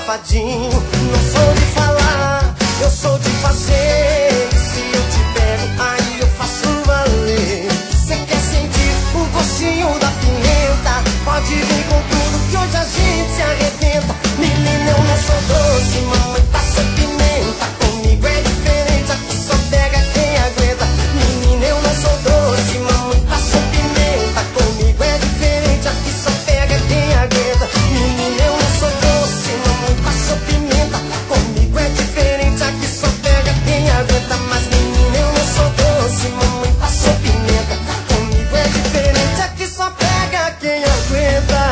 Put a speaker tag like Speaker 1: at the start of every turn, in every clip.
Speaker 1: safadinho. Não sou de falar, eu sou de fazer. E se eu te pego, aí eu faço valer. Cê quer sentir o gostinho da pimenta? Pode vir com tudo que hoje a gente se arrebenta. Menina, eu não sou doce, mamãe passou pimenta. Comigo é diferente, aqui só pega quem aguenta. Menina, eu não sou doce, mamãe passou pimenta. Comigo é diferente, aqui só pega quem aguenta. Menina, eu não sou doce, mamãe passou pimenta. Comigo é diferente, aqui só pega quem aguenta. Mas menina, eu não sou doce, mamãe passou pimenta. Comigo é diferente, aqui só pega quem aguenta.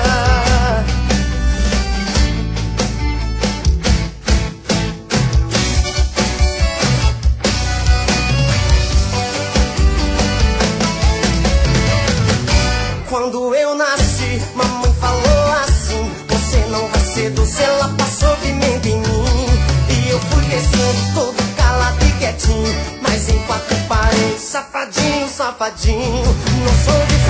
Speaker 1: Quando eu nasci, mamãe falou assim: você não vai ser doce, ela passou pimenta em mim. E eu fui crescendo todo calado e quietinho, mas em quatro paredes, safadinho, safadinho. Não sou de